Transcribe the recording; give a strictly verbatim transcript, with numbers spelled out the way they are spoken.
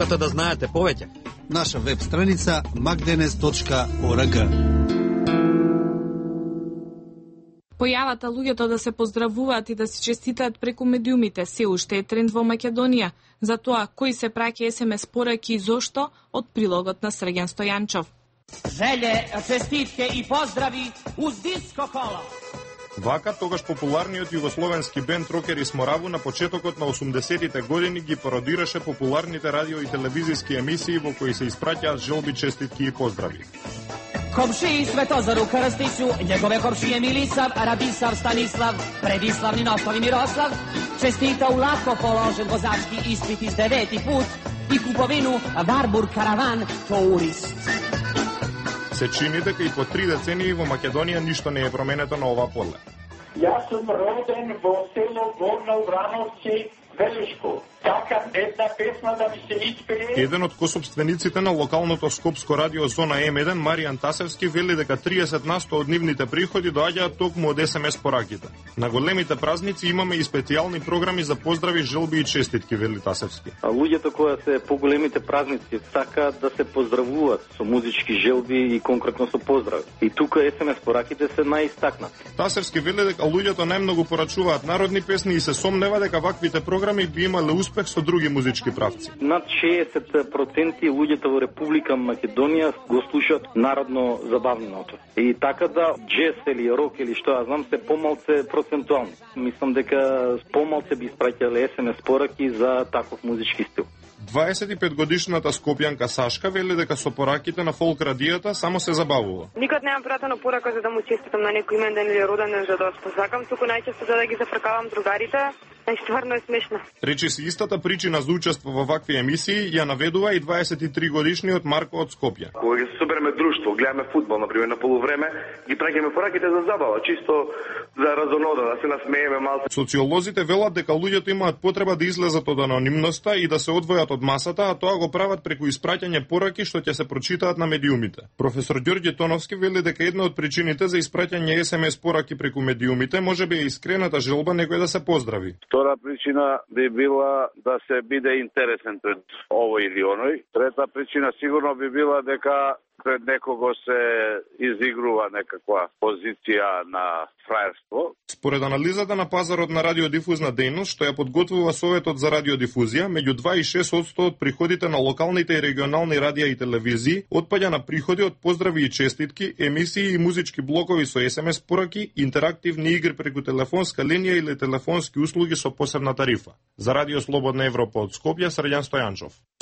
Сакате да знаете повеќе? Наша веб страница magdenes точка org. Појавата луѓето да се поздравуваат и да се честитаат преку медиумите се уште е тренд во Македонија. Затоа, кои се праќа ес ем ес пораки и зошто, од прилогот на Срѓан Стојанчов. Желе, честитке и поздрави уз диско коло. Вака, тогаш популарниот југословенски бенд Рокери Смораву на почетокот на осумдесетите години ги пародираше популарните радио и телевизиски емисии во кои се испраќаат желби, честитки и поздрави. Комшии Светозару Крстичу, njegove komšije Milisav, Radisav, Stanislav, Predislavni Nostovi Miroslav, čestita u lako položen vozački ispit iz deveti put i kupovinu Warburg Karavan Tourist. Се чини дека и по три децении во Македонија ништо не е променето на оваа подле. Јас сум роден во село Горно Врановци, Велишко. Така една песна да ми се испее. Еден од косопствениците на локалното скопско радио Зона М еден, Маријан Тасевски, вели дека триесет на сто од нивните приходи доаѓаат токму од ес ем ес пораките. На големите празници имаме и специјални програми за поздрави, желби и честитки, вели Тасевски. А луѓето кои се по големите празници сакаат да се поздравуваат со музички желби и конкретно со поздрави. И тука ес ем ес пораките се најистакнати. Тасевски вели дека луѓето најмногу порачуваат народни песни и се сомнева дека ваквите програми би имале успех со други музички правци. Над шеесет проценти луѓето во Република Македонија го слушаат народно забавното. И така да джез или рок или што ја знам се помалце процентуални. Мислам дека помалце би испраќале ес ем ес пораки за таков музички стил. дваесет и пет годишната скопјанка Сашка вели дека со пораките на фолк радијата само се забавува. Никад немам пратено порака за да му честитам на некој имендан или роден ден за да спозакам, туку најчесто за да ги зафркавам другарите. Е, стварно е смешно. Речи си истата причина за учество во вакви емисии ја наведува и дваесет и три годишниот Марко од Скопје. Кога ги се собереме друштво, гледаме фудбал, например, на полувреме, ги праќаме пораките за забава, чисто за разонода, да се насмееме малку. Социолозите велат дека луѓето имаат потреба да излезат од анонимноста и да се одвојат од масата, а тоа го прават преку испраќање пораки што ќе се прочитаат на медиумите. Професор Ѓорѓе Тоновски вели дека една од причините за испраќање ес ем ес пораки преку медиумите можеби е искрената желба некој да се поздрави. Втора причина би била да се биде интересен пред овој или оној. Трета причина сигурно би била дека пред некого се изигрува некаква позиција на фраерство. Според анализата на пазарот на радиодифузна дејност, што ја подготвува Советот за радиодифузија, меѓу два и шест одсто од приходите на локалните и регионални радија и телевизии отпаѓа на приходи од поздрави и честитки, емисии и музички блокови со ес ем ес пораки, интерактивни игри преку телефонска линија или телефонски услуги со посебна тарифа. За Радио Слободна Европа од Скопје, Срѓан Стојанчов.